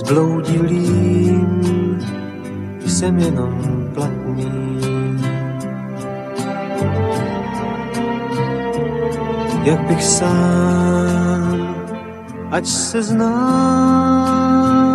Zbloudilým jsem jenom platný. Jak bych sám, ať se znám,